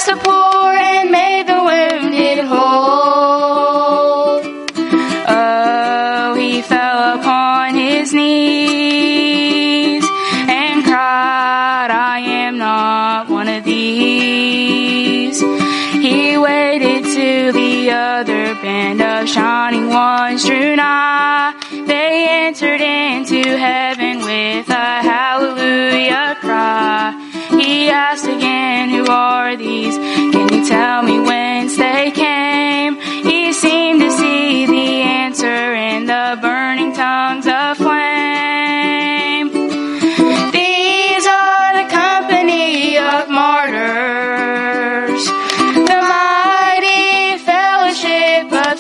the poor and made the wounded whole. Oh, he fell upon his knees and cried, I am not one of these. He waited till the other band of shining ones drew nigh. They entered into heaven with a hallelujah cry. He asked again, who are these? Can you tell me whence they came? He seemed to see the answer in the burning tongues of flame. These are the company of martyrs, the mighty fellowship of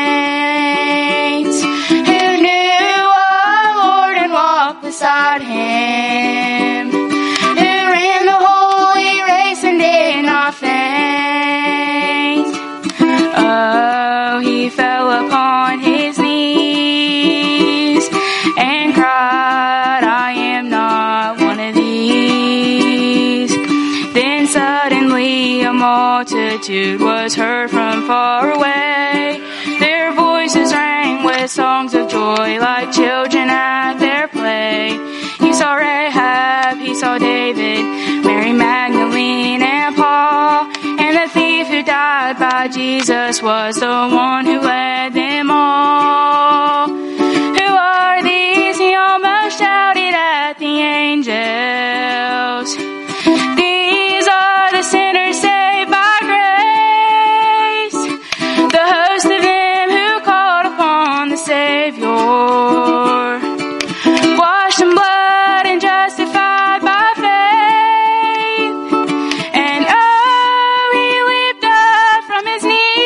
saints, who knew our Lord and walked beside him, who ran the holy race and did not faint. Oh, he fell upon his knees and cried, I am not one of these. Then suddenly a multitude was heard from far away. Their voices rang with songs of joy like children at their play. He saw Rahab, he saw David, Mary Magdalene and Paul, and the thief who died by Jesus was the one who led them all. Who are these? He almost shouted at the angels. These are the sinners saved by grace, the host of them who called upon the Savior, washed in blood and justified by faith. And oh, he leaped up from his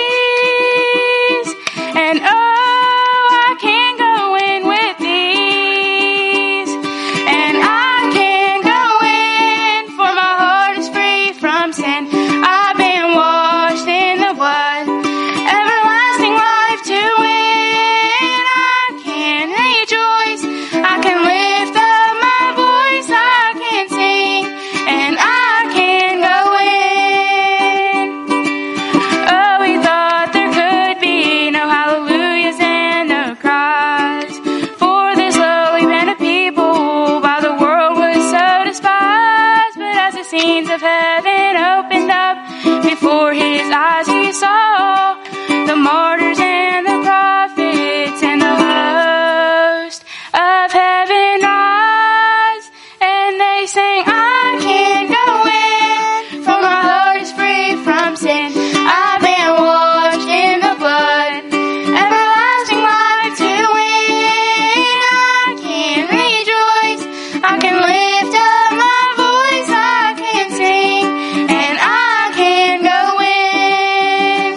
knees, and oh, I can go in with these, and I can go in, for my heart is free from sin. I've been washed in the blood, everlasting life to win. I can rejoice, I can lift up my voice, I can sing, and I can go in. Oh, we thought there could be no hallelujahs and no cries, for this lowly band of people by the world was so despised. But as the scenes of heaven opened up before his eyes, he saw the martyrs and the prophets and the host of heaven rise, and they sang, I can go in, for my heart is free from sin. I've been washed in the blood, everlasting life to win. I can rejoice, I can lift up my voice, I can sing, and I can go in.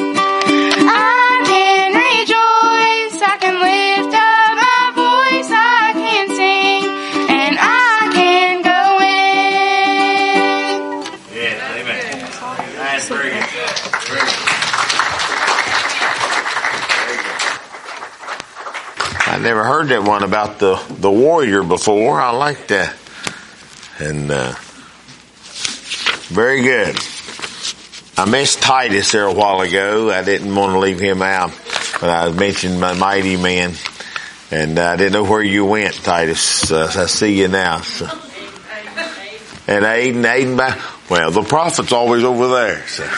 I can rejoice, I can lift up my voice, I can sing, and I can go in. Yes, amen. That's very good. Very good. I never heard that one about the warrior before. I like that. And very good. I missed Titus there a while ago. I didn't want to leave him out, but I mentioned my mighty man, and I didn't know where you went, Titus. I see you now. So. And Aiden back. Well, the prophet's always over there. So.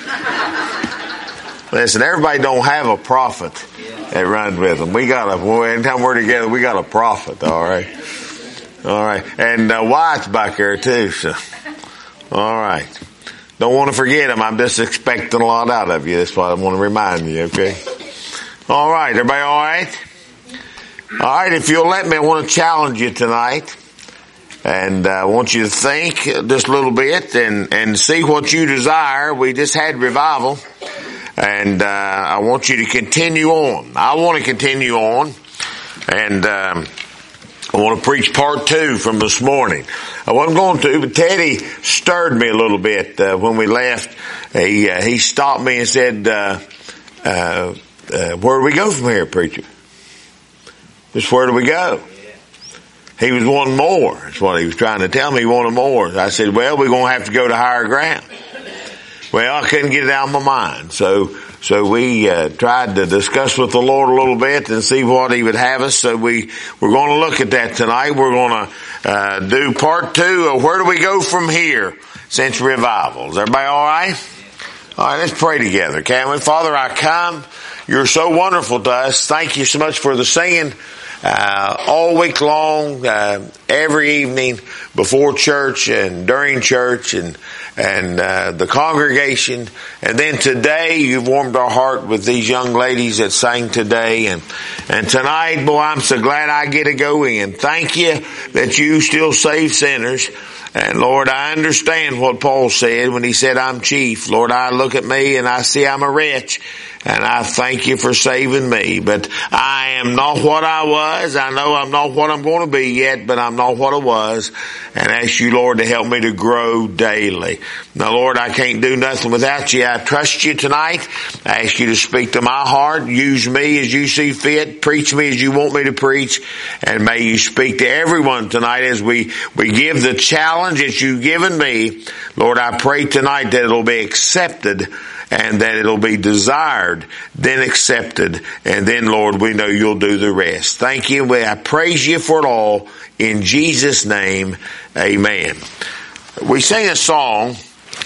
Listen, everybody don't have a prophet that runs with them. Anytime we're together, we got a prophet, all right? All right. And Wyatt's back there too, so. All right. Don't want to forget him. I'm just expecting a lot out of you. That's why I want to remind you, okay? All right. Everybody all right? All right. If you'll let me, I want to challenge you tonight. And I want you to think just a little bit and see what you desire. We just had revival. And I want you to continue on. I want to continue on. And I want to preach part 2 from this morning. I wasn't going to, but Teddy stirred me a little bit when we left. He stopped me and said, where do we go from here, preacher? Just where do we go? He was wanting more. That's what he was trying to tell me. He wanted more. I said, well, we're going to have to go to higher ground. Well, I couldn't get it out of my mind. So we tried to discuss with the Lord a little bit and see what He would have us. So we're going to look at that tonight. We're going to do part 2 of where do we go from here since revival. Is everybody all right? All right, let's pray together, can we? Father, I come. You're so wonderful to us. Thank you so much for the singing all week long, every evening before church and during church and the congregation. And then today you've warmed our heart with these young ladies that sang today. And tonight, boy, I'm so glad I get to go in. Thank you that you still save sinners. And Lord, I understand what Paul said when he said, I'm chief. Lord, I look at me and I see I'm a wretch. And I thank you for saving me. But I am not what I was. I know I'm not what I'm going to be yet, but I'm not what I was. And I ask you, Lord, to help me to grow daily. Now, Lord, I can't do nothing without you. I trust you tonight. I ask you to speak to my heart. Use me as you see fit. Preach me as you want me to preach. And may you speak to everyone tonight as we give the challenge that you've given me. Lord, I pray tonight that it'll be accepted and that it'll be desired, then accepted, and then, Lord, we know you'll do the rest. Thank you. I praise you for it all. In Jesus' name, amen. We sing a song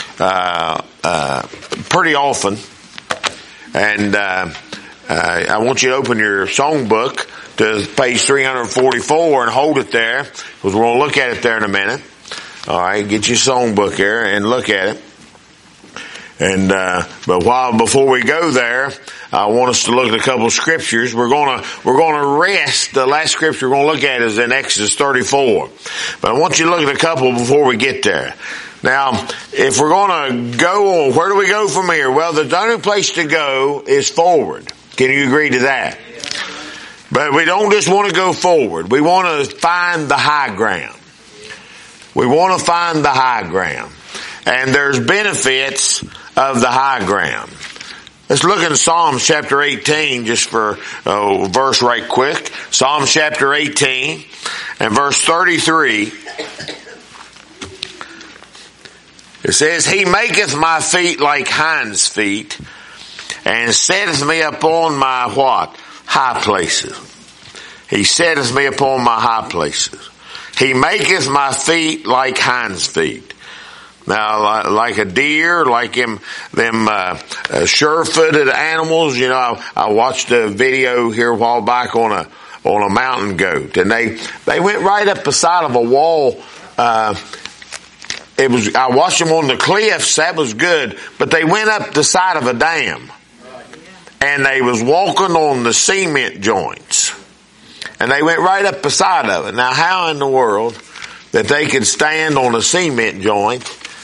pretty often, and I want you to open your songbook to page 344 and hold it there, because we're going to look at it there in a minute. All right, get your songbook there and look at it. And but before we go there, I want us to look at a couple of scriptures. We're gonna rest. The last scripture we're gonna look at is in Exodus 34. But I want you to look at a couple before we get there. Now, if we're gonna go on, where do we go from here? Well, the only place to go is forward. Can you agree to that? But we don't just want to go forward. We want to find the high ground. We want to find the high ground. And there's benefits of the high ground. Let's look at Psalms chapter 18 just for a verse right quick. Psalms chapter 18 and verse 33. It says, He maketh my feet like hinds' feet, and setteth me upon my what? High places. He setteth me upon my high places. He maketh my feet like hinds' feet. Now, like a deer, like them sure-footed animals, you know, I watched a video here a while back on a mountain goat, and they went right up the side of a wall. I watched them on the cliffs, that was good, but they went up the side of a dam, and they was walking on the cement joints, and they went right up the side of it. Now, how in the world that they could stand on a cement joint,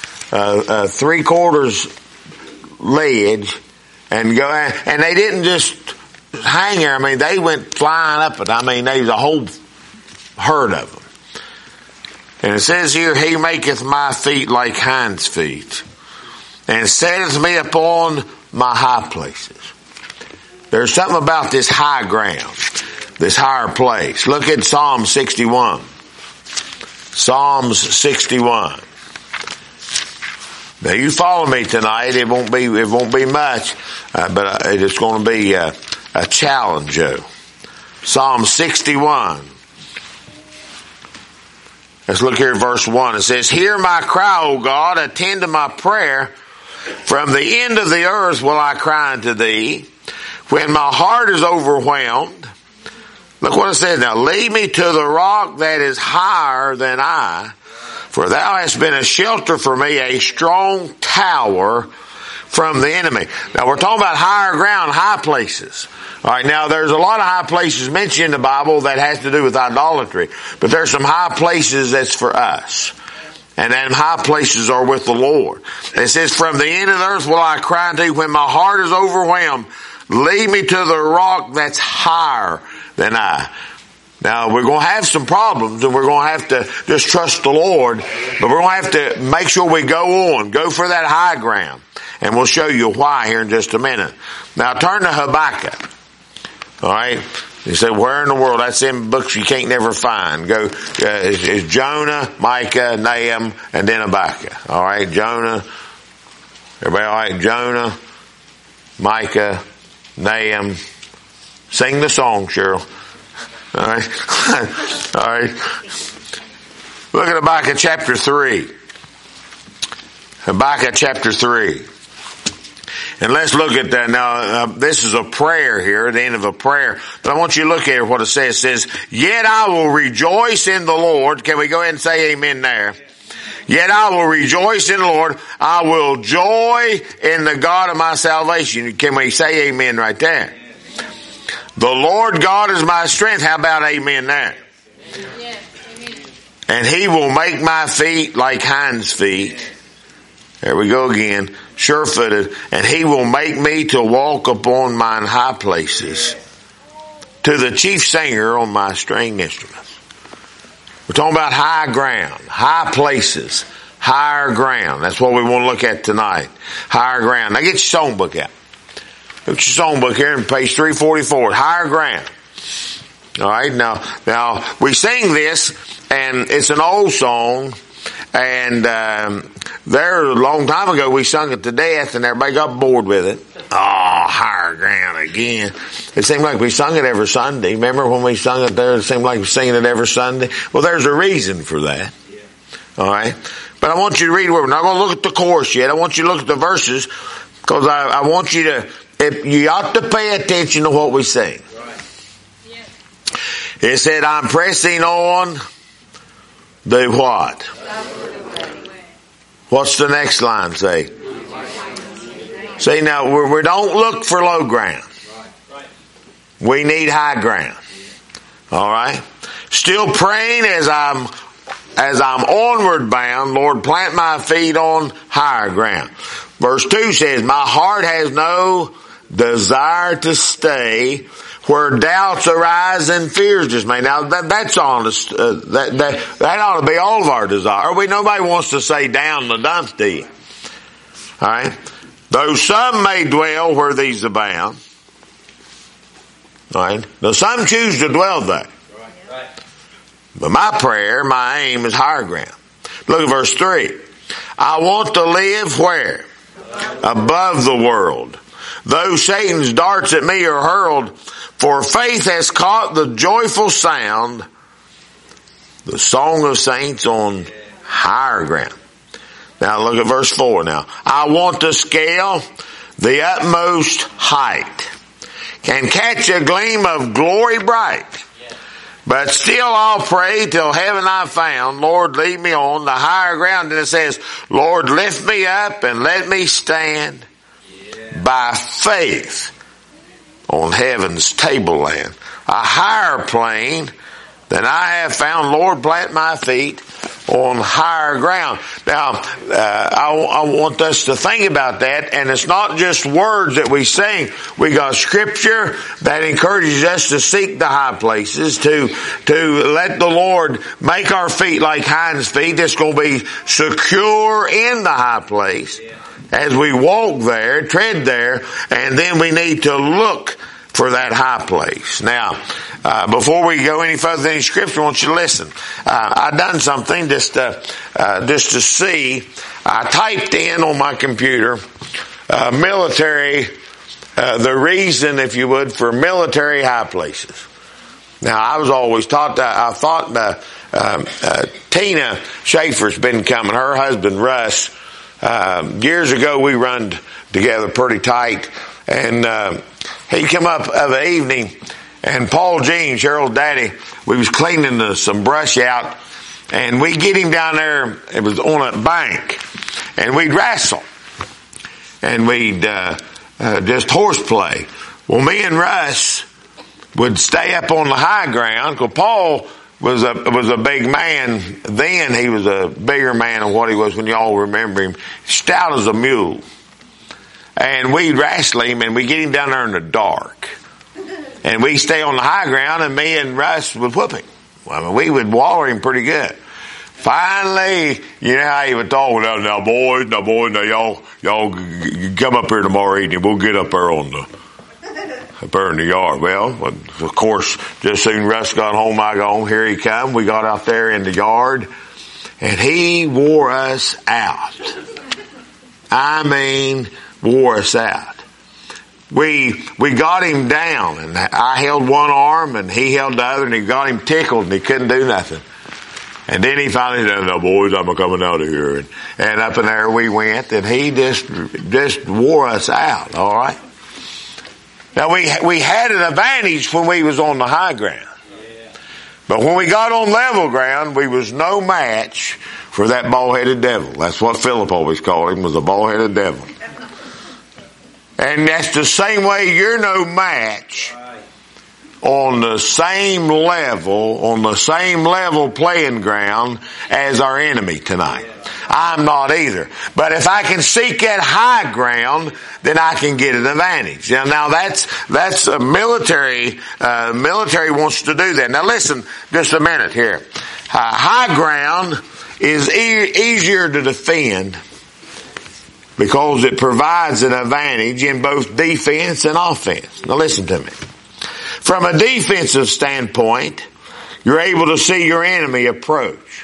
3/4 ledge, and go, and they didn't just hang there. I mean, they went flying up it. I mean, there was a whole herd of them. And it says here, He maketh my feet like hinds' feet, and setteth me upon my high places. There's something about this high ground, this higher place. Look at Psalm 61. Psalms 61. Now you follow me tonight. It won't be much, but it's going to be a challenge, Joe. Psalm 61. Let's look here at verse 1. It says, Hear my cry, O God, attend to my prayer. From the end of the earth will I cry unto thee. When my heart is overwhelmed. Look what it says now. Lead me to the rock that is higher than I. For thou hast been a shelter for me, a strong tower from the enemy. Now we're talking about higher ground, high places. Alright, now there's a lot of high places mentioned in the Bible that has to do with idolatry. But there's some high places that's for us. And then high places are with the Lord. It says, From the end of the earth will I cry unto thee when my heart is overwhelmed. Lead me to the rock that's higher than I. Now, we're going to have some problems, and we're going to have to just trust the Lord, but we're going to have to make sure we go for that high ground. And we'll show you why here in just a minute. Now, turn to Habakkuk. All right? You say, where in the world? That's in books you can't never find. Go, it's Jonah, Micah, Nahum, and then Habakkuk. All right? Jonah, Everybody all right? Jonah, Micah, Nahum. Sing the song, Cheryl. All right. All right. Look at Habakkuk chapter 3. Habakkuk chapter 3. And let's look at that now. This is a prayer here, the end of a prayer. But I want you to look at what it says. It says, yet I will rejoice in the Lord. Can we go ahead and say amen there? Yet I will rejoice in the Lord. I will joy in the God of my salvation. Can we say amen right there? The Lord God is my strength. How about amen there? Yes, amen. And he will make my feet like hinds' feet. There we go again. Sure-footed. And he will make me to walk upon mine high places. To the chief singer on my string instruments. We're talking about high ground, high places, higher ground. That's what we want to look at tonight. Higher ground. Now get your songbook out. Put your songbook here on page 344. Higher ground. All right. Now we sing this, and it's an old song. And there a long time ago we sung it to death, and everybody got bored with it. Oh, higher ground again. It seemed like we sung it every Sunday. Remember when we sung it there? It seemed like we were singing it every Sunday. Well, there's a reason for that. All right. But I want you to read. We're not going to look at the chorus yet. I want you to look at the verses, because I want you to. You ought to pay attention to what we sing. It said, "I'm pressing on the what?" What's the next line say? See, now we don't look for low ground. We need high ground. All right. Still praying as I'm onward bound. Lord, plant my feet on higher ground. Verse 2 says, "My heart has no desire to stay where doubts arise and fears dismay." Now that's honest. That ought to be all of our desire. Nobody wants to say down the dumps, do you? All right. Though some may dwell where these abound. All right. Though some choose to dwell there. But my prayer, my aim is higher ground. Look at verse 3. I want to live where? Above the world. Though Satan's darts at me are hurled, for faith has caught the joyful sound, the song of saints on higher ground. Now look at verse 4 now. I want to scale the utmost height, can catch a gleam of glory bright. But still I'll pray till heaven I've found. Lord, lead me on the higher ground. And it says, Lord, lift me up and let me stand by faith on heaven's tableland. A higher plane than I have found. Lord, plant my feet on higher ground. Now, I want us to think about that, and it's not just words that we sing. We got scripture that encourages us to seek the high places, to let the Lord make our feet like hinds' feet. It's going to be secure in the high place as we walk there, tread there, and then we need to look for that high place. Now, before we go any further in Scripture, I want you to listen. I've done something just to see. I typed in on my computer, military, the reason, if you would, for military high places. Now, I was always taught that, I thought Tina Schaefer's been coming, her husband Russ. Years ago we run together pretty tight, and he'd come up of the evening, and Paul Jean, Cheryl's daddy, we was cleaning some brush out, and we'd get him down there. It was on a bank, and we'd wrestle, and we'd just horseplay. Well, me and Russ would stay up on the high ground, because Paul was a big man then. He was a bigger man than what he was when y'all remember him. Stout as a mule. And we'd wrestle him, and we'd get him down there in the dark. And we'd stay on the high ground, and me and Russ would whoop him. Well, I mean, we would waller him pretty good. Finally, you know how he would talk, now boys, y'all come up here tomorrow evening. We'll get up there up there in the yard. Well, of course, just soon Russ got home, I got home, here he come. We got out there in the yard, and he wore us out. wore us out. We got him down, and I held one arm and he held the other, and he got him tickled and he couldn't do nothing. And then he finally said, "No, boys, I'm coming out of here." And up in there we went, and he just wore us out, all right? Now we had an advantage when we was on the high ground. But when we got on level ground, we was no match for that bald-headed devil. That's what Philip always called him, was a bald-headed devil. And that's the same way you're no match on the same level playing ground as our enemy tonight. I'm not either. But if I can seek that high ground, then I can get an advantage. Now that's a military. Military wants to do that. Now listen, just a minute here. High ground is easier to defend because it provides an advantage in both defense and offense. Now listen to me. From a defensive standpoint, you're able to see your enemy approach.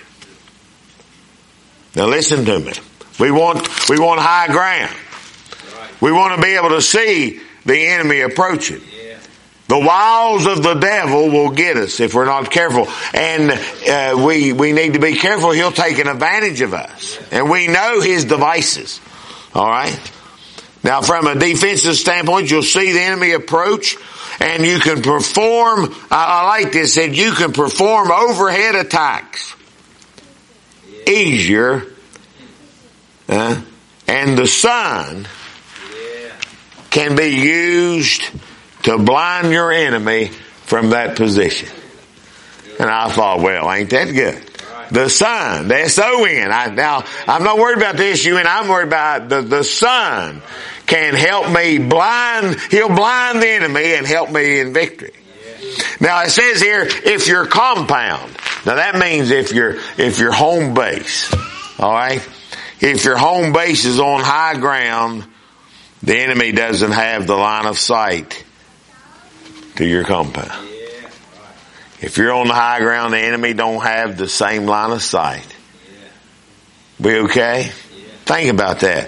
Now listen to me. We want high ground. We want to be able to see the enemy approaching. The wiles of the devil will get us if we're not careful. And we need to be careful. He'll take an advantage of us. And we know his devices. All right? Now from a defensive standpoint, you'll see the enemy approach. And you can perform, I like this, that you can perform overhead attacks easier. And the sun can be used to blind your enemy from that position. And I thought, well, ain't that good? The sun, the S-O-N. Now, I'm not worried about the S-U-N. I'm worried about the sun can help me he'll blind the enemy and help me in victory. Now it says here, if you're compound. Now that means if your home base, alright? If your home base is on high ground, the enemy doesn't have the line of sight to your compound. If you're on the high ground, the enemy don't have the same line of sight. We okay? Think about that.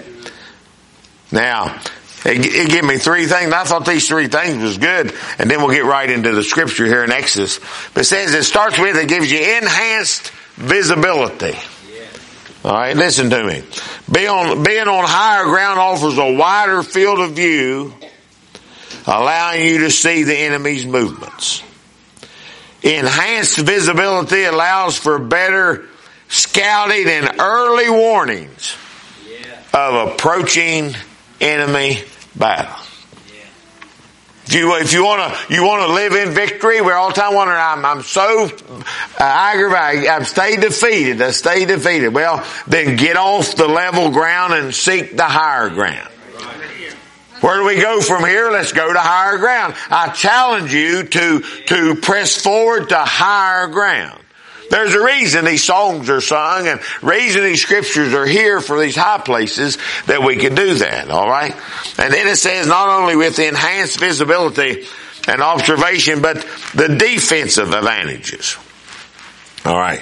Now, it gave me three things. I thought these three things was good. And then we'll get right into the scripture here in Exodus. But it says, it starts with, it gives you enhanced visibility. Alright, listen to me. Being on higher ground offers a wider field of view, allowing you to see the enemy's movements. Enhanced visibility allows for better scouting and early warnings of approaching enemy battle. If you want to live in victory, we're all the time wondering, I'm so aggravated, I've stayed defeated. I stay defeated. Well, then get off the level ground and seek the higher ground. Where do we go from here? Let's go to higher ground. I challenge you to press forward to higher ground. There's a reason these songs are sung and reason these scriptures are here for these high places that we can do that, alright? And then it says not only with enhanced visibility and observation, but the defensive advantages. Alright.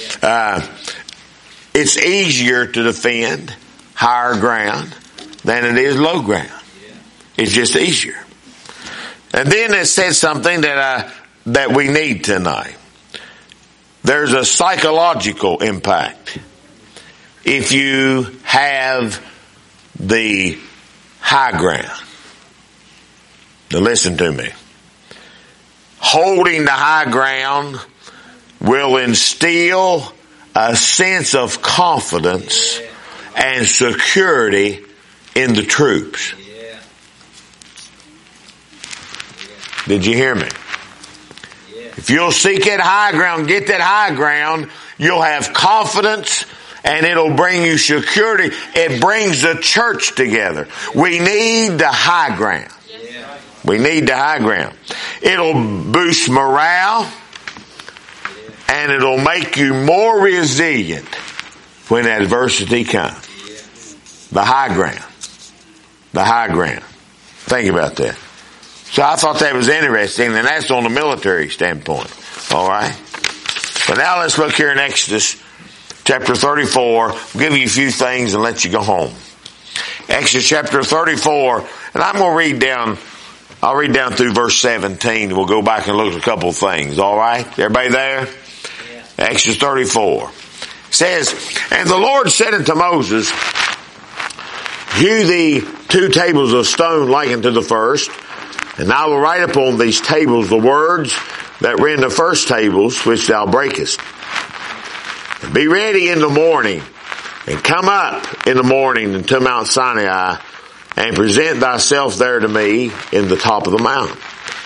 It's easier to defend higher ground than it is low ground. It's just easier. And then it says something that we need tonight. There's a psychological impact if you have the high ground. Now listen to me. Holding the high ground will instill a sense of confidence and security in the troops. Did you hear me? If you'll seek that high ground, get that high ground, you'll have confidence and it'll bring you security. It brings the church together. We need the high ground. We need the high ground. It'll boost morale and it'll make you more resilient when adversity comes. The high ground. The high ground. Think about that. So I thought that was interesting, and that's on the military standpoint. All right? But now let's look here in Exodus chapter 34. I'll give you a few things and let you go home. Exodus chapter 34, and I'm going to read down, I'll read down through verse 17. We'll go back and look at a couple of things. All right? Everybody there? Yeah. Exodus 34. It says, and the Lord said unto Moses, hew thee 2 tables of stone like unto the first, and I will write upon these tables the words that were in the first tables which thou breakest. And be ready in the morning, and come up in the morning unto Mount Sinai, and present thyself there to me in the top of the mountain.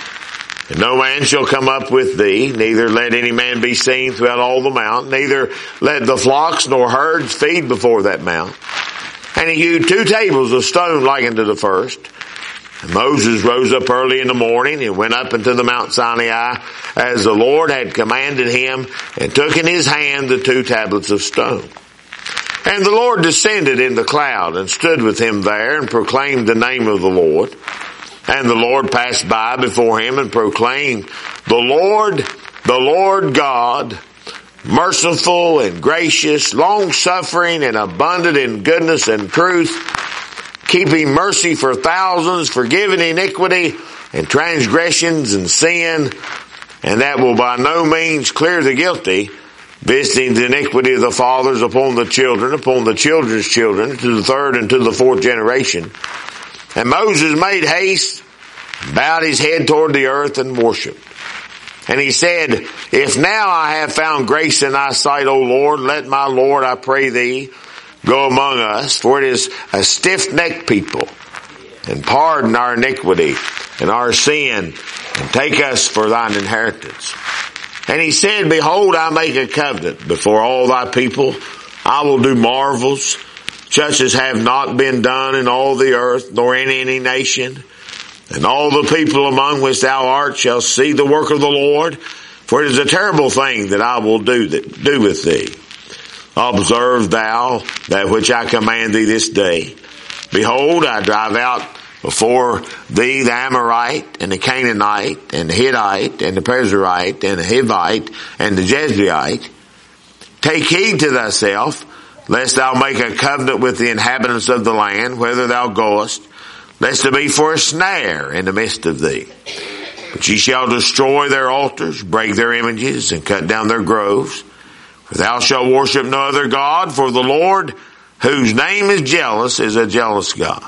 And no man shall come up with thee, neither let any man be seen throughout all the mount, neither let the flocks nor herds feed before that mount. And he hewed 2 tables of stone like unto the first. And Moses rose up early in the morning and went up into the Mount Sinai as the Lord had commanded him, and took in his hand the 2 tablets of stone. And the Lord descended in the cloud and stood with him there and proclaimed the name of the Lord. And the Lord passed by before him and proclaimed, the Lord God, merciful and gracious, long-suffering and abundant in goodness and truth, keeping mercy for thousands, forgiving iniquity and transgressions and sin, and that will by no means clear the guilty, visiting the iniquity of the fathers upon the children's children, to the 3rd and to the 4th generation. And Moses made haste, bowed his head toward the earth, and worshipped. And he said, if now I have found grace in thy sight, O Lord, let my Lord, I pray thee, go among us, for it is a stiff-necked people, and pardon our iniquity and our sin, and take us for thine inheritance. And he said, behold, I make a covenant before all thy people. I will do marvels, such as have not been done in all the earth, nor in any nation. And all the people among which thou art shall see the work of the Lord, for it is a terrible thing that I will do with thee. Observe thou that which I command thee this day. Behold, I drive out before thee the Amorite, and the Canaanite, and the Hittite, and the Perizzite, and the Hivite, and the Jezreelite. Take heed to thyself, lest thou make a covenant with the inhabitants of the land, whither thou goest, lest it be for a snare in the midst of thee. But ye shall destroy their altars, break their images, and cut down their groves. For thou shalt worship no other God, for the Lord, whose name is jealous, is a jealous God.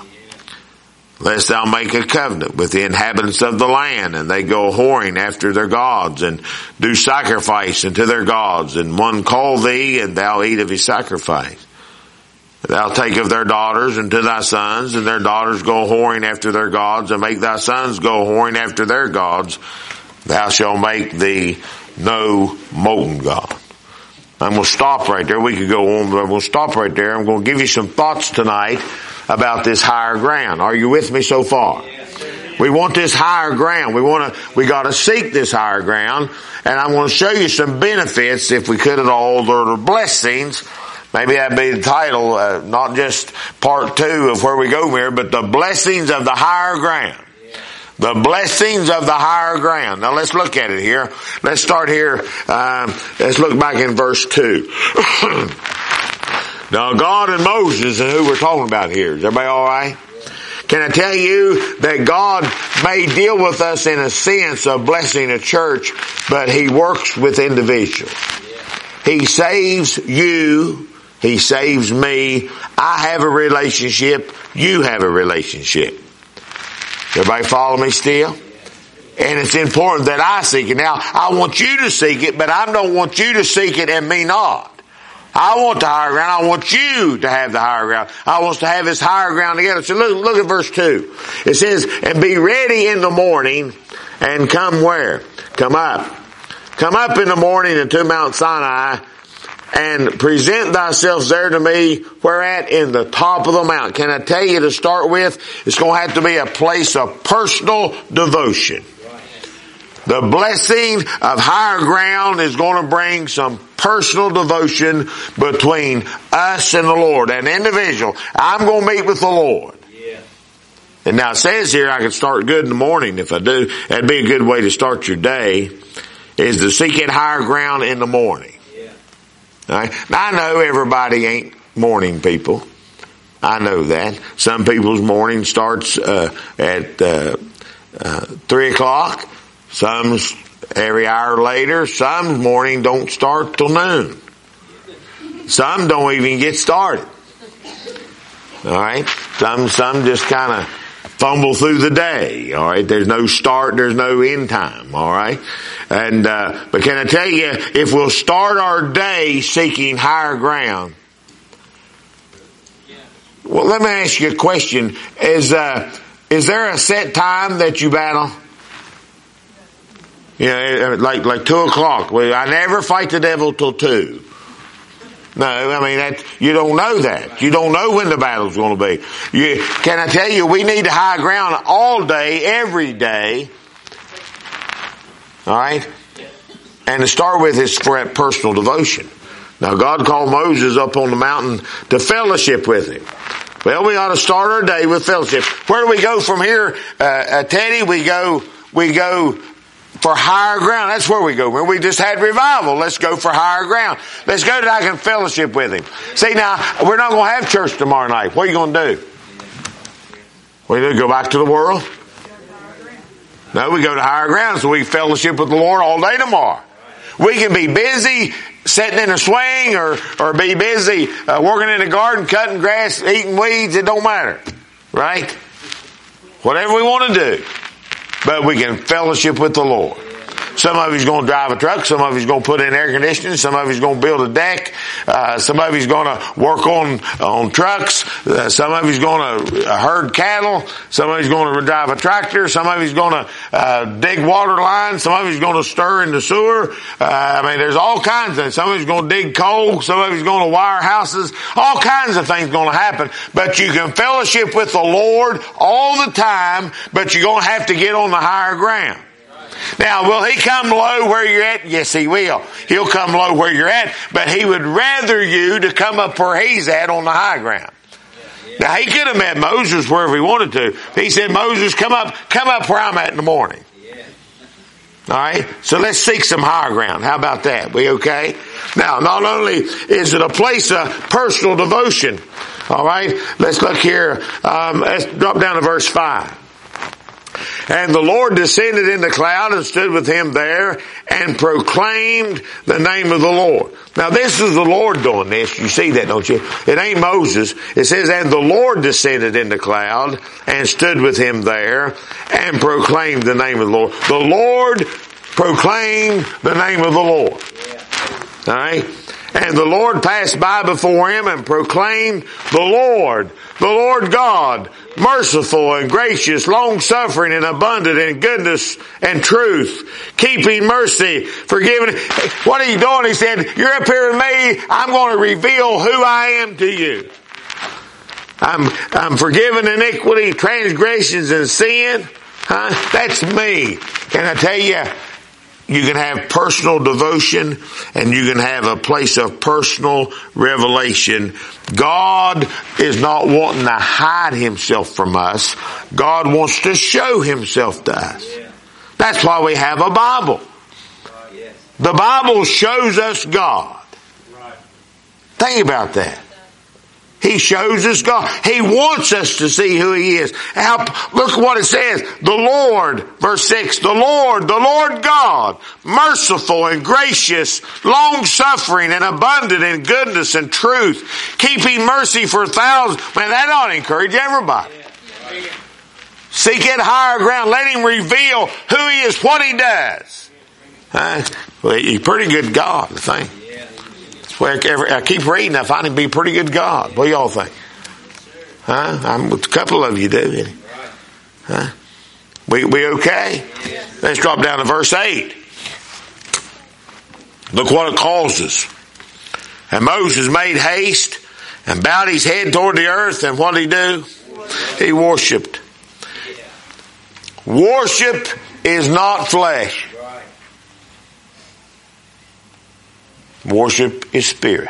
Lest thou make a covenant with the inhabitants of the land, and they go whoring after their gods, and do sacrifice unto their gods, and one call thee, and thou eat of his sacrifice. Thou take of their daughters unto thy sons, and their daughters go whoring after their gods, and make thy sons go whoring after their gods. Thou shalt make thee no molten god. I'm going to stop right there. We could go on, but I'm going to stop right there. I'm going to give you some thoughts tonight about this higher ground. Are you with me so far? We want this higher ground. We got to seek this higher ground. And I'm going to show you some benefits, if we could at all, or blessings. Maybe that'd be the title, not just part 2 of where we go here, but the blessings of the higher ground. The blessings of the higher ground. Now let's look at it here. Let's start here. Let's look back in verse 2. Now God and Moses, and who we're talking about here. Is everybody alright? Can I tell you that God may deal with us in a sense of blessing a church, but He works with individuals. He saves you. He saves me. I have a relationship. You have a relationship. Everybody follow me still? And it's important that I seek it. Now, I want you to seek it, but I don't want you to seek it and me not. I want the higher ground. I want you to have the higher ground. I want us to have this higher ground together. So look at verse 2. It says, and be ready in the morning, and come where? Come up. Come up in the morning into Mount Sinai, and present thyself there to me, whereat? In the top of the mountain. Can I tell you to start with, it's going to have to be a place of personal devotion. The blessing of higher ground is going to bring some personal devotion between us and the Lord. An individual. I'm going to meet with the Lord. Yeah. And now it says here I can start good in the morning. If I do, that'd be a good way to start your day, is to seek it higher ground in the morning. All right. Now I know everybody ain't morning people. I know that. Some people's morning starts at 3 o'clock. Some's every hour later. Some's morning don't start till noon. Some don't even get started. All right. Some just kind of fumble through the day. All right. There's no start. There's no end time. All right. And but can I tell you, if we'll start our day seeking higher ground. Well, let me ask you a question. Is there a set time that you battle? You know, like 2 o'clock. Well, I never fight the devil till 2. No, I mean, you don't know that. You don't know when the battle's going to be. Can I tell you, we need high ground all day, every day. All right? And to start with is for that personal devotion. Now, God called Moses up on the mountain to fellowship with him. Well, we ought to start our day with fellowship. Where do we go from here, Teddy? We go for higher ground. That's where we go. When we just had revival, let's go for higher ground. Let's go that I can fellowship with him. See, now, we're not going to have church tomorrow night. What are you going to do? What are you going to go back to the world? No, we go to higher ground so we fellowship with the Lord all day tomorrow. We can be busy sitting in a swing or be busy working in the garden, cutting grass, eating weeds. It don't matter. Right? Whatever we want to do. But we can fellowship with the Lord. Some of you's going to drive a truck. Some of you's going to put in air conditioning. Some of you's going to build a deck. Some of you's going to work on trucks. Some of you's going to herd cattle. Some of you's going to drive a tractor. Some of you's going to dig water lines. Some of you's going to stir in the sewer. I mean, there's all kinds of things. Some of you's going to dig coal. Some of you's going to wire houses. All kinds of things going to happen. But you can fellowship with the Lord all the time, but you're going to have to get on the higher ground. Now, will he come low where you're at? Yes, he will. He'll come low where you're at, but he would rather you to come up where he's at on the high ground. Now, he could have met Moses wherever he wanted to. He said, Moses, come up where I'm at in the morning. All right? So let's seek some higher ground. How about that? We okay? Now, not only is it a place of personal devotion, all right? Let's look here. Let's drop down to verse 5. And the Lord descended in the cloud and stood with him there and proclaimed the name of the Lord. Now this is the Lord doing this. You see that, don't you? It ain't Moses. It says, and the Lord descended in the cloud and stood with him there and proclaimed the name of the Lord. The Lord proclaimed the name of the Lord. All right? And the Lord passed by before him and proclaimed, the Lord God, merciful and gracious, long-suffering and abundant in goodness and truth, keeping mercy, forgiving. What are you doing? He said, you're up here with me. I'm going to reveal who I am to you. I'm forgiving iniquity, transgressions, and sin. That's me. Can I tell you? You can have personal devotion and you can have a place of personal revelation. God is not wanting to hide himself from us. God wants to show himself to us. That's why we have a Bible. The Bible shows us God. Think about that. He shows us God. He wants us to see who he is. Look what it says. The Lord, verse 6, the Lord God, merciful and gracious, long-suffering and abundant in goodness and truth, keeping mercy for thousands. Man, that ought to encourage everybody. Seek it higher ground. Let him reveal who he is, what he does. Well, he's a pretty good God, I think. I keep reading, I find him to be a pretty good God. What do y'all think? A couple of you do. We okay? Let's drop down to verse 8. Look what it causes. And Moses made haste and bowed his head toward the earth, and what did he do? He worshipped. Worship is not flesh. Worship is spirit.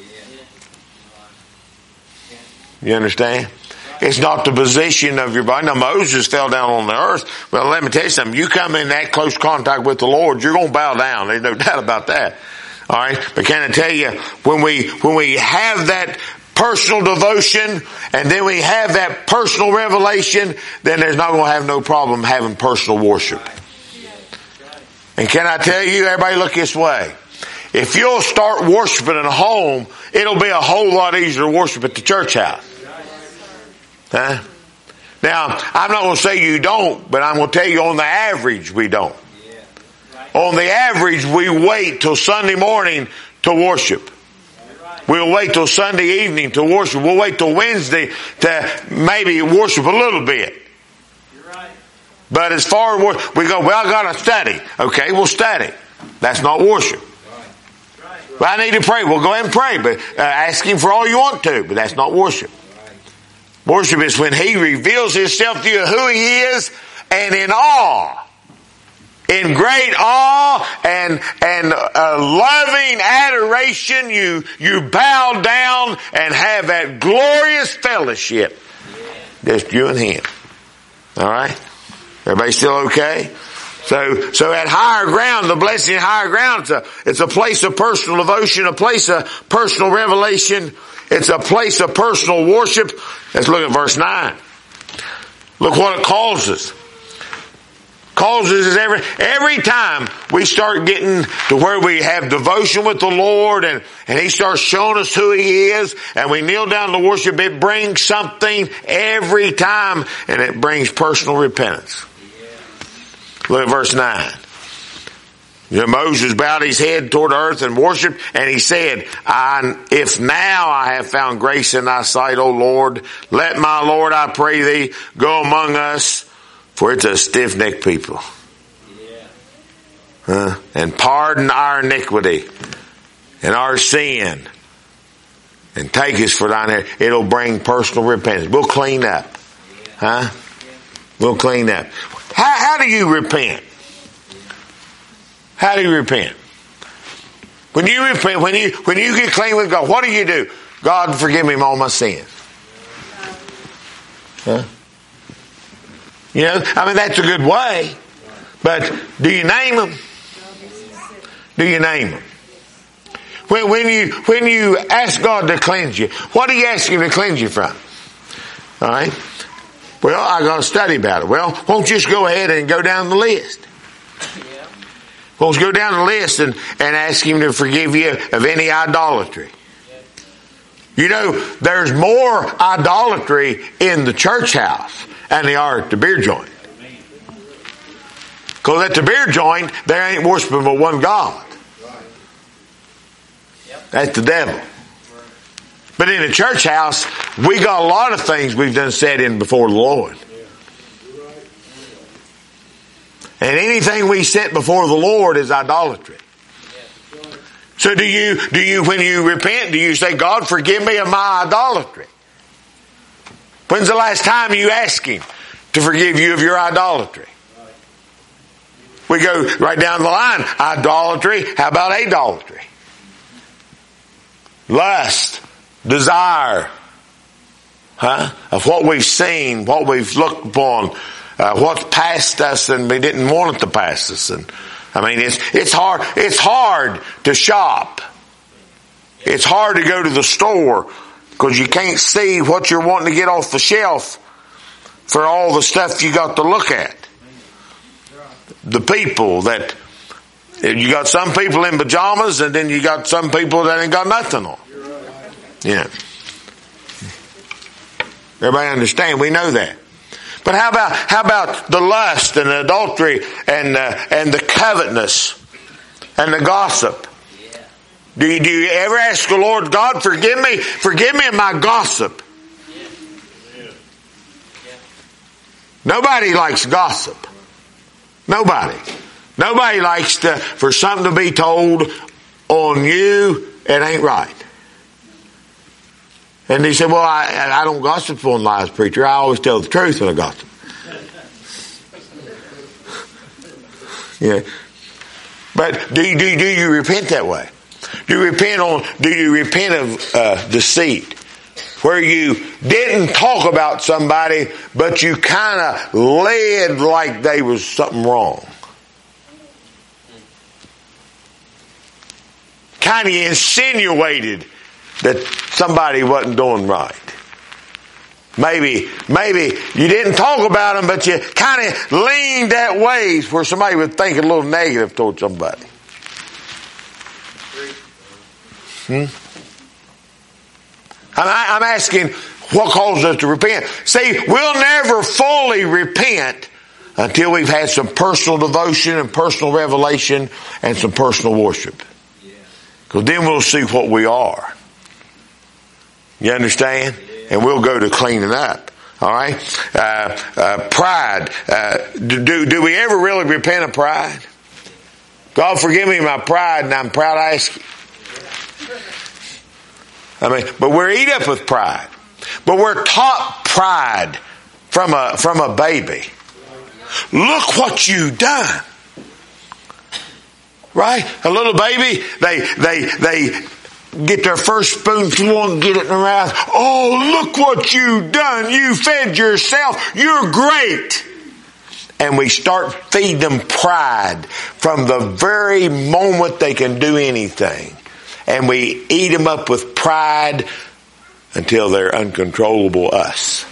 You understand? It's not the position of your body. Now Moses fell down on the earth. Well, let me tell you something. You come in that close contact with the Lord, you're going to bow down. There's no doubt about that. All right. But can I tell you, when we have that personal devotion, and then we have that personal revelation, then there's not going to have no problem having personal worship. And can I tell you, everybody look this way. If you'll start worshiping in a home, it'll be a whole lot easier to worship at the church house. Huh? Now, I'm not going to say you don't, but I'm going to tell you on the average we don't. On the average, we wait till Sunday morning to worship. We'll wait till Sunday evening to worship. We'll wait till Wednesday to maybe worship a little bit. But as far as we go, well, I got to study. Okay, we'll study. That's not worship. Well, I need to pray. Well, go ahead and pray, but ask Him for all you want to, but that's not worship. Worship is when He reveals Himself to you, who He is, and in awe. In great awe and loving adoration, you bow down and have that glorious fellowship. Just you and Him. All right? Everybody still okay? So at higher ground, the blessing at higher ground, it's a place of personal devotion, a place of personal revelation. It's a place of personal worship. Let's look at verse 9. Look what it causes. Causes is every time we start getting to where we have devotion with the Lord and He starts showing us who He is and we kneel down to worship, it brings something every time, and it brings personal repentance. Look at verse 9. Moses bowed his head toward the earth and worshiped, and he said, if now I have found grace in thy sight, O Lord, let my Lord, I pray thee, go among us, for it's a stiff-necked people. And pardon our iniquity and our sin, and take us for thine hand. It'll bring personal repentance. We'll clean up. We'll clean up. How do you repent? How do you repent? When you repent, when you get clean with God, what do? God, forgive me all my sins. You know, I mean, that's a good way. But do you name them? Do you name them? When you ask God to cleanse you, what do you ask Him to cleanse you from? All right. Well, I got to study about it. Well, won't you just go ahead and go down the list? Won't you go down the list and ask Him to forgive you of any idolatry? You know, there's more idolatry in the church house than they are at the beer joint. Because at the beer joint, they ain't worshiping but one God. That's the devil. But in the church house, we got a lot of things we've done said in before the Lord. And anything we set before the Lord is idolatry. So do you when you repent, do you say, God, forgive me of my idolatry? When's the last time you asked Him to forgive you of your idolatry? We go right down the line. Idolatry. How about idolatry? Lust. Desire. Of what we've seen, what we've looked upon, what's past us and we didn't want it to pass us. And I mean, it's hard to shop. It's hard to go to the store because you can't see what you're wanting to get off the shelf for all the stuff you got to look at. The people that, you got some people in pajamas and then you got some people that ain't got nothing on. Yeah. Everybody understand? We know that. But how about the lust and the adultery and the covetousness and the gossip? Do you ever ask the Lord, God, forgive me of my gossip? Nobody likes gossip. Nobody likes for something to be told on you. It ain't right. And he said, well, I don't gossip on lies, preacher. I always tell the truth when I gossip. Yeah. But do you repent that way? Do you repent of deceit? Where you didn't talk about somebody, but you kind of led like there was something wrong. Kind of insinuated that somebody wasn't doing right. Maybe you didn't talk about them, but you kind of leaned that way where somebody would think a little negative toward somebody. I'm asking, what causes us to repent? See, we'll never fully repent until we've had some personal devotion and personal revelation and some personal worship. Because then we'll see what we are. You understand? And we'll go to cleaning up. All right? Pride. Do we ever really repent of pride? God, forgive me my pride, and I'm proud I ask you. But we're eat up with pride. But we're taught pride from a baby. Look what you've done. Right? A little baby, they get their first spoonful and get it in their mouth. Oh, look what you've done. You fed yourself. You're great. And we start feeding them pride from the very moment they can do anything. And we eat them up with pride until they're uncontrollable us.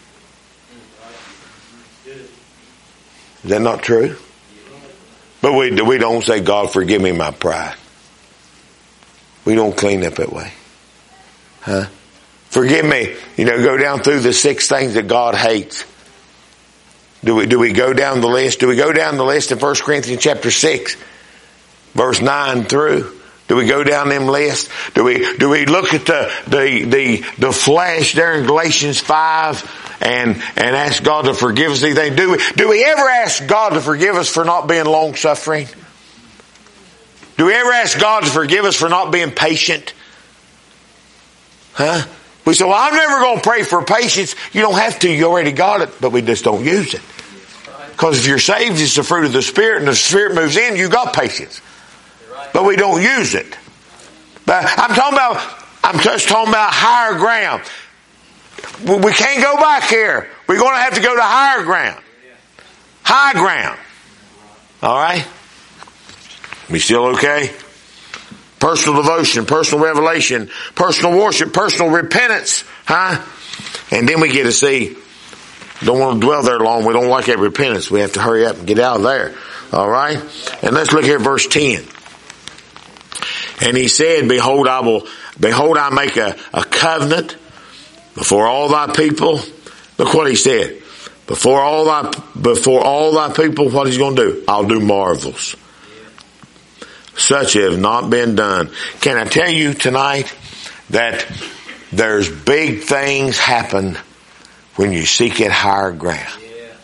Is that not true? But we don't say, God, forgive me my pride. We don't clean up that way. Huh? Forgive me. Go down through the 6 things that God hates. Do we go down the list? Do we go down the list in 1 Corinthians chapter 6, verse 9 through? Do we go down them lists? Do we look at the flesh there in Galatians 5 and ask God to forgive us anything? Do we ever ask God to forgive us for not being long suffering? Do we ever ask God to forgive us for not being patient? Huh? We say, well, I'm never going to pray for patience. You don't have to. You already got it, but we just don't use it. Because if you're saved, it's the fruit of the Spirit, and the Spirit moves in, you got patience. But we don't use it. But I'm just talking about higher ground. We can't go back here. We're going to have to go to higher ground. High ground. All right? We still okay? Personal devotion, personal revelation, personal worship, personal repentance. Huh? And then we get to see, don't want to dwell there long. We don't like that repentance. We have to hurry up and get out of there. All right? And let's look here at verse 10. And he said, Behold, I make a covenant before all thy people. Look what he said. Before all thy people, what he's going to do? I'll do marvels. Such have not been done. Can I tell you tonight that there's big things happen when you seek it higher ground?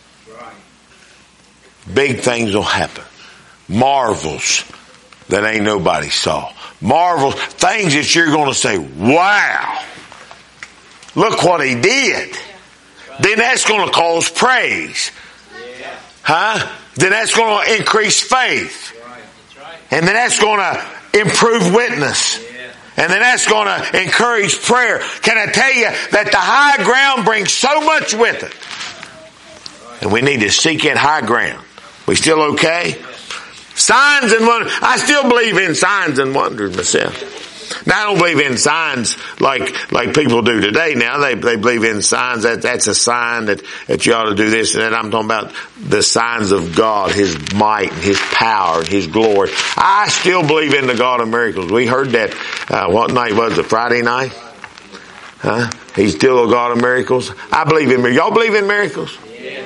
Big things will happen. Marvels that ain't nobody saw. Marvels, things that you're going to say, wow, look what he did. Then that's going to cause praise. Huh? Then that's going to increase faith. And then that's going to improve witness. And then that's going to encourage prayer. Can I tell you that the high ground brings so much with it? And we need to seek it high ground. We still okay? Signs and wonders. I still believe in signs and wonders myself. Now I don't believe in signs like people do today now. They believe in signs. That's a sign that you ought to do this and that. I'm talking about the signs of God, His might and His power and His glory. I still believe in the God of miracles. We heard that, what night was it? Friday night? Huh? He's still a God of miracles. I believe in miracles. Y'all believe in miracles? Yeah.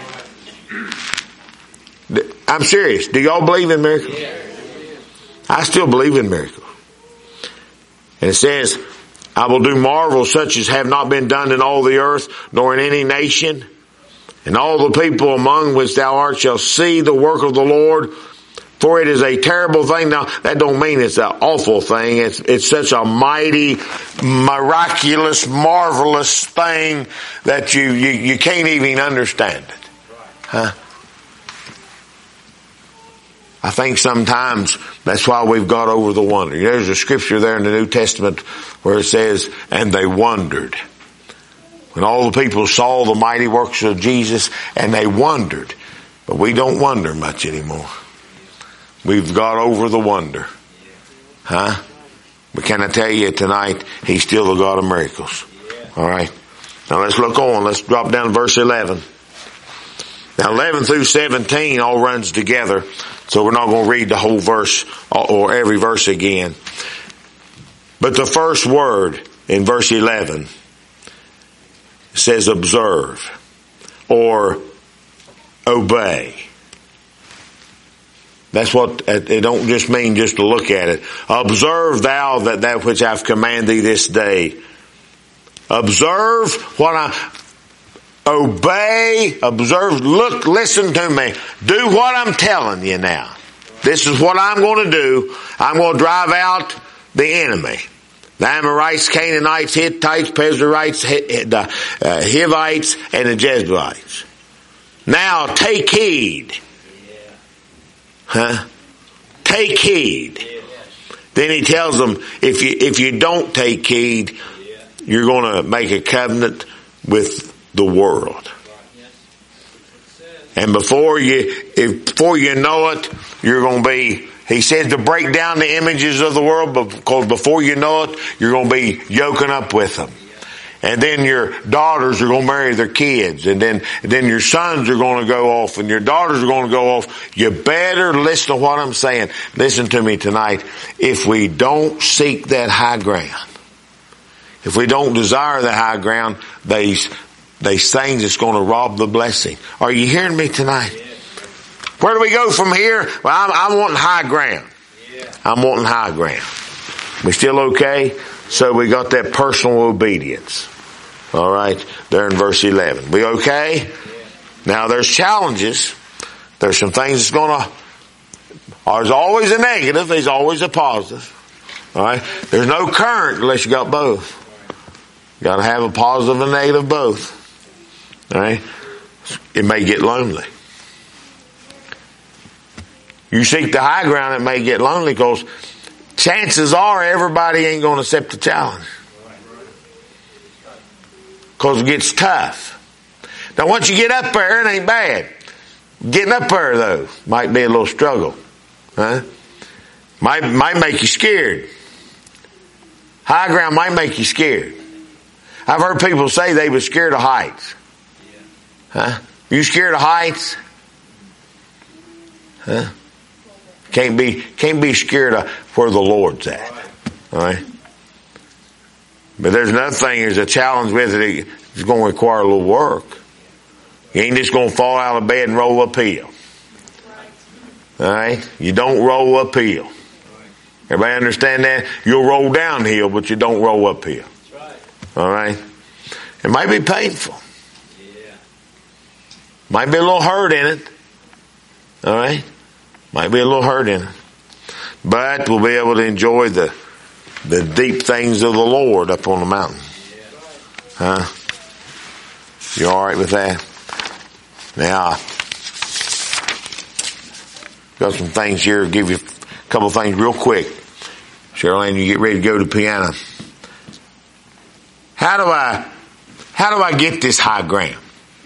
I'm serious. Do y'all believe in miracles? Yeah. I still believe in miracles. And it says, I will do marvels such as have not been done in all the earth, nor in any nation. And all the people among which thou art shall see the work of the Lord. For it is a terrible thing. Now, that don't mean it's an awful thing. It's such a mighty, miraculous, marvelous thing that you can't even understand it. Huh? I think sometimes that's why we've got over the wonder. There's a scripture there in the New Testament where it says, and they wondered. When all the people saw the mighty works of Jesus, and they wondered. But we don't wonder much anymore. We've got over the wonder. Huh? But can I tell you tonight, He's still the God of miracles. All right. Now let's look on. Let's drop down to verse 11. Now 11 through 17 all runs together. So we're not going to read the whole verse or every verse again. But the first word in verse 11 says observe or obey. That's what, it don't just mean just to look at it. Observe thou that which I've commanded thee this day. Observe obey, observe, look, listen to me. Do what I'm telling you now. This is what I'm going to do. I'm going to drive out the enemy. The Amorites, Canaanites, Hittites, Perizzites, the Hivites, and the Jebusites. Now take heed. Take heed. Then he tells them, if you don't take heed, you're going to make a covenant with the world. And before you know it, you're going to be, he says to break down the images of the world, because before you know it, you're going to be yoking up with them. And then your daughters are going to marry their kids. And then your sons are going to go off and your daughters are going to go off. You better listen to what I'm saying. Listen to me tonight. If we don't seek that high ground, if we don't desire the high ground, these things that's going to rob the blessing. Are you hearing me tonight? Where do we go from here? Well, I'm wanting high ground. I'm wanting high ground. We still okay? So we got that personal obedience. All right, there in verse 11. We okay? Now there's challenges. There's some things that's there's always a negative. There's always a positive. All right. There's no current unless you got both. You got to have a positive and negative both. All right. It may get lonely. You seek the high ground, it may get lonely because chances are everybody ain't going to accept the challenge. Because it gets tough. Now once you get up there, it ain't bad. Getting up there though, might be a little struggle. Might make you scared. High ground might make you scared. I've heard people say they were scared of heights. You scared of heights? Can't be scared of where the Lord's at. All right. But there's another thing, there's a challenge with it. It's going to require a little work. You ain't just going to fall out of bed and roll uphill. All right. You don't roll uphill. Everybody understand that? You'll roll downhill, but you don't roll uphill. All right. It might be painful. Might be a little hurt in it. All right. Might be a little hurt in it. But we'll be able to enjoy the deep things of the Lord up on the mountain. You all right with that? Now, got some things here. Give you a couple of things real quick. Charlene, you get ready to go to the piano. How do I get this high ground?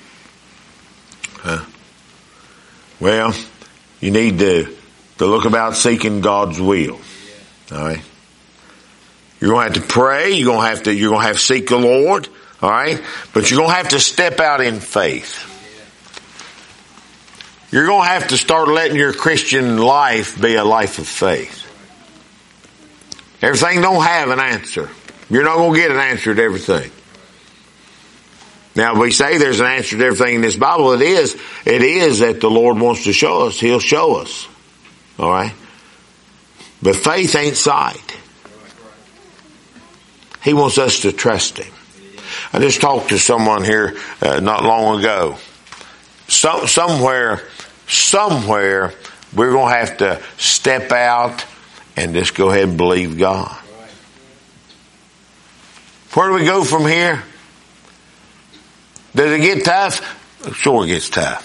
Well, you need to look about seeking God's will. All right. You're going to have to pray. You're going to have to seek the Lord. All right. But you're going to have to step out in faith. You're going to have to start letting your Christian life be a life of faith. Everything don't have an answer. You're not going to get an answer to everything. Now, we say there's an answer to everything in this Bible. It is that the Lord wants to show us. He'll show us. All right. But faith ain't sight. He wants us to trust Him. I just talked to someone here not long ago. Somewhere, we're going to have to step out and just go ahead and believe God. Where do we go from here? Does it get tough? Sure it gets tough.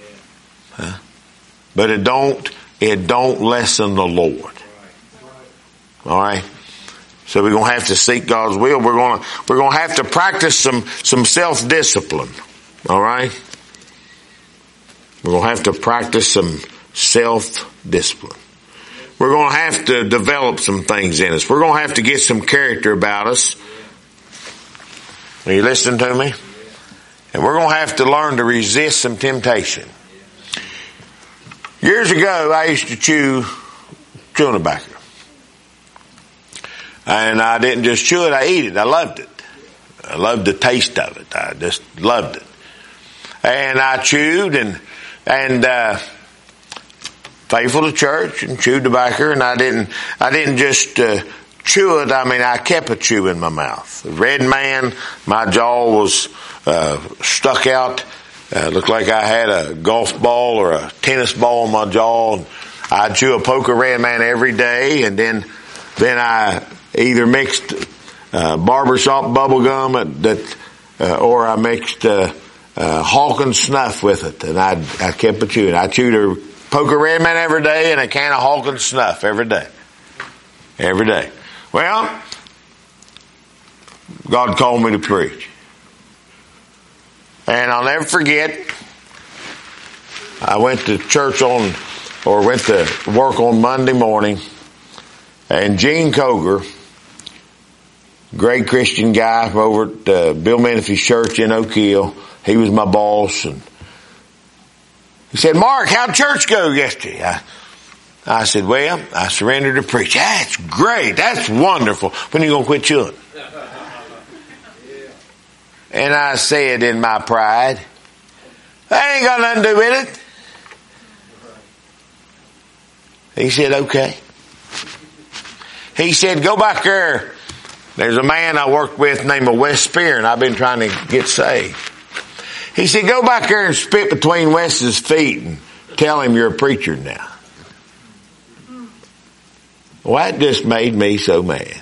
But it don't lessen the Lord. All right. So we're going to have to seek God's will. We're going to have to practice some self-discipline. All right. We're going to have to practice some self-discipline. we're going to have to develop some things in us. We're going to have to get some character about us. Are you listening to me? And we're going to have to learn to resist some temptation. Years ago, I used to chew chewing tobacco. And I didn't just chew it, I ate it. I loved it. I loved the taste of it. I just loved it. And I chewed and faithful to church and chewed tobacco, and I didn't just chew it. I mean, I kept a chew in my mouth. The red man, my jaw was stuck out. Looked like I had a golf ball or a tennis ball in my jaw. I'd chew a Poker Red Man every day, and then I either mixed barbershop bubble gum or I mixed Hawkins snuff with it, and I kept a chewing. I chewed a Poker Red Man every day and a can of Hawkins snuff every day. Every day. Well, God called me to preach. And I'll never forget, I went to went to work on Monday morning, and Gene Coger, great Christian guy from over at Bill Menifee's church in Oak Hill, he was my boss, and he said, "Mark, how'd church go yesterday?" I said, "Well, I surrendered to preach." "That's great. That's wonderful. When are you going to quit chewing?" And I said in my pride, "That ain't got nothing to do with it." He said, "Okay." He said, "Go back there. There's a man I worked with named Wes Spear, and I've been trying to get saved." He said, "Go back there and spit between Wes's feet and tell him you're a preacher now." Well, that just made me so mad.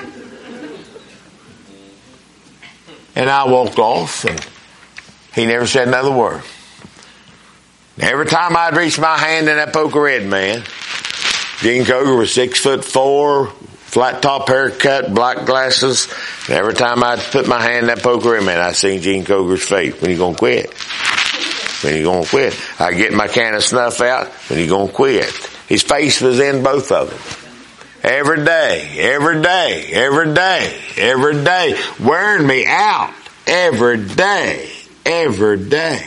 And I walked off, and he never said another word. Every time I'd reach my hand in that Poker Red Man, Gene Coger was 6'4", flat top haircut, black glasses. And every time I'd put my hand in that Poker Red Man, I seen Gene Coger's face. "When you gonna quit? When you gonna quit?" I get my can of snuff out. "When you gonna quit?" His face was in both of them. Every day, every day, every day, every day. Wearing me out. Every day, every day.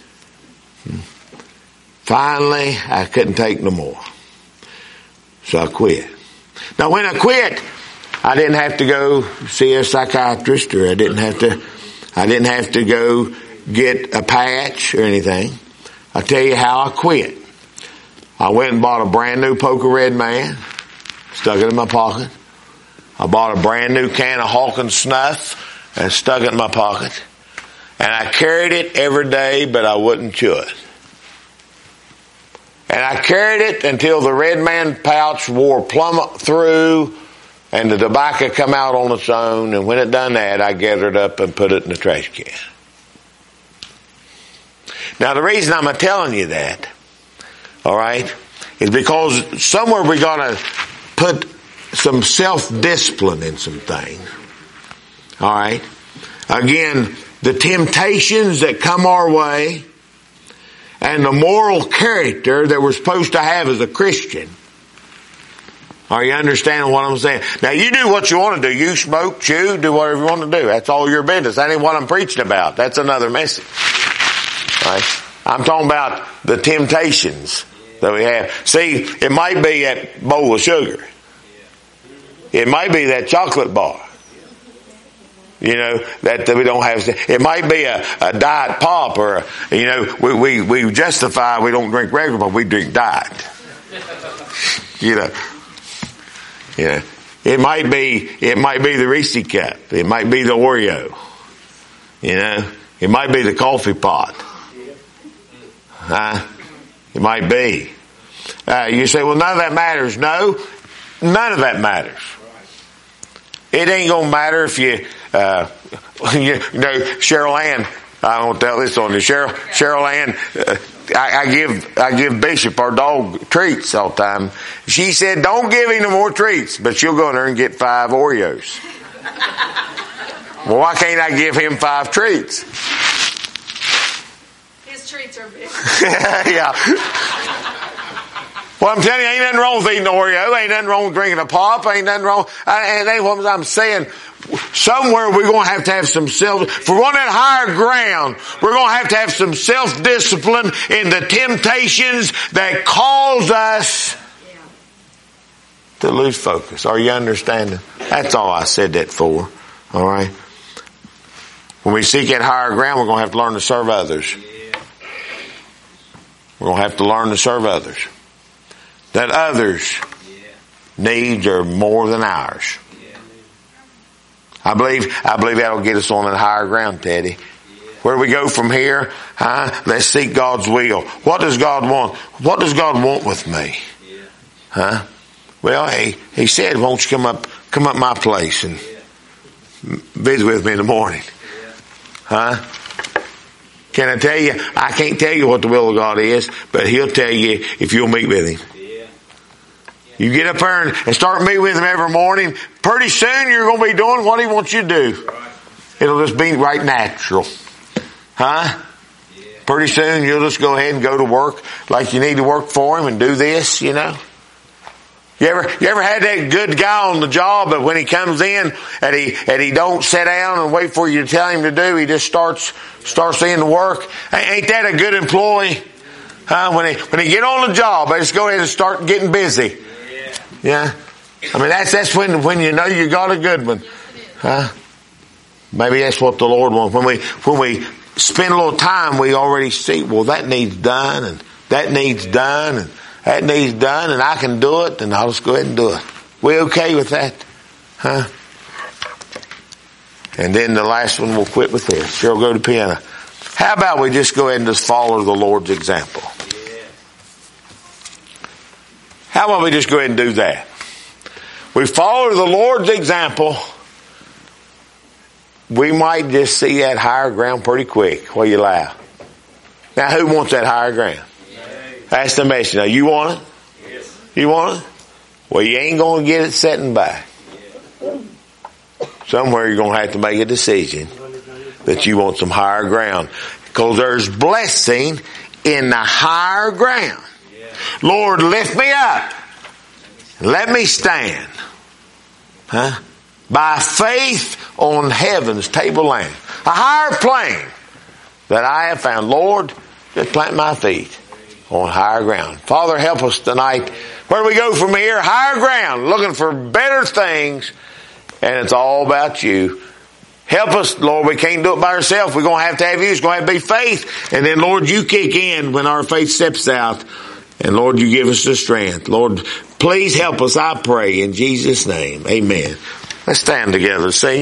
Finally, I couldn't take no more. So I quit. Now when I quit, I didn't have to go see a psychiatrist, or I didn't have to go get a patch or anything. I'll tell you how I quit. I went and bought a brand new Poker Red Man. Stuck it in my pocket. I bought a brand new can of Hawkins snuff and stuck it in my pocket. And I carried it every day, but I wouldn't chew it. And I carried it until the Red Man pouch wore plumb through and the tobacco come out on its own. And when it done that, I gathered up and put it in the trash can. Now the reason I'm telling you that, alright, is because somewhere we're gonna put some self-discipline in some things. All right. Again, the temptations that come our way and the moral character that we're supposed to have as a Christian. Are you understanding what I'm saying? Now you do what you want to do. You smoke, chew, do whatever you want to do. That's all your business. That ain't what I'm preaching about. That's another message. All right. I'm talking about the temptations that we have. See, it might be that bowl of sugar. It might be that chocolate bar. You know, that we don't have. It might be a diet pop, or, you know, we justify we don't drink regular, but we drink diet. You know. Yeah. It might be the Reese cup. It might be the Oreo. You know. It might be the coffee pot. It might be. You say, well, none of that matters. No, none of that matters. It ain't gonna matter if you know, Cheryl Ann, I won't tell this on you. Cheryl Ann, I give Bishop, our dog, treats all the time. She said, don't give him no more treats, but she'll go in there and get 5 Oreos. Well, why can't I give him 5 treats? His treats are big. Yeah. Well, I'm telling you, ain't nothing wrong with eating Oreo. Ain't nothing wrong with drinking a pop. Ain't nothing wrong. And that's what I'm saying. Somewhere we're going to have some if we're on that higher ground, we're going to have some self-discipline in the temptations that cause us to lose focus. Are you understanding? That's all I said that for. All right. When we seek that higher ground, we're going to have to learn to serve others. We're going to have to learn to serve others. That others' needs are more than ours. I believe that'll get us on that higher ground, Teddy. Where we go from here, let's seek God's will. What does God want? What does God want with me? Well, he said, won't you come up my place and visit with me in the morning? Can I tell you? I can't tell you what the will of God is, but He'll tell you if you'll meet with Him. You get up there and start meeting with Him every morning, pretty soon you're going to be doing what He wants you to do. It'll just be right natural. Pretty soon you'll just go ahead and go to work like you need to work for Him and do this, you know. You ever had that good guy on the job, but when he comes in and he don't sit down and wait for you to tell him to do, he just starts in the work? Ain't that a good employee? When he get on the job, they just go ahead and start getting busy. Yeah. I mean that's when you know you got a good one. Maybe that's what the Lord wants. When we spend a little time, we already see, well, that needs done and that needs done and that needs done, and I can do it, and I'll just go ahead and do it. We okay with that? And then the last one, we'll quit with this. Cheryl, go to piano. How about we just go ahead and just follow the Lord's example? How about we just go ahead and do that? We follow the Lord's example. We might just see that higher ground pretty quick. What do you laugh? Now, who wants that higher ground? That's the message. Now, you want it? Yes. You want it? Well, you ain't going to get it sitting back. Somewhere you're going to have to make a decision that you want some higher ground. Because there's blessing in the higher ground. Lord, lift me up. Let me stand. By faith on heaven's tableland. A higher plane that I have found. Lord, just plant my feet on higher ground. Father, help us tonight. Where do we go from here? Higher ground. Looking for better things. And it's all about you. Help us, Lord. We can't do it by ourselves. We're going to have you. It's going to have to be faith. And then, Lord, you kick in when our faith steps out. And, Lord, you give us the strength. Lord, please help us, I pray, in Jesus' name. Amen. Let's stand together. Sing.